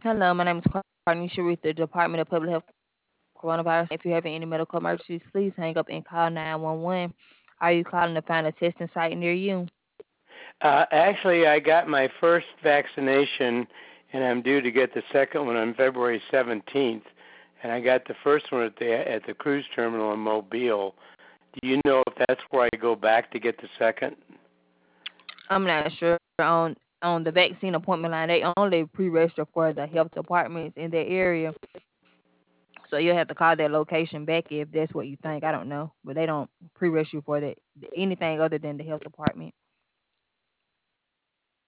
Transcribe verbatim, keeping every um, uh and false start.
Hello, my name is Carnisha with the Department of Public Health Coronavirus. If you're having any medical emergencies, please hang up and call nine one one. Are you calling to find a testing site near you? Uh, actually, I got my first vaccination, and I'm due to get the second one on February seventeenth. And I got the first one at the at the cruise terminal in Mobile. Do you know if that's where I go back to get the second? I'm not sure on on the vaccine appointment line. They only pre-register for the health departments in that area, so you'll have to call that location back if that's what you think. I don't know, but they don't pre-register you for that anything other than the health department.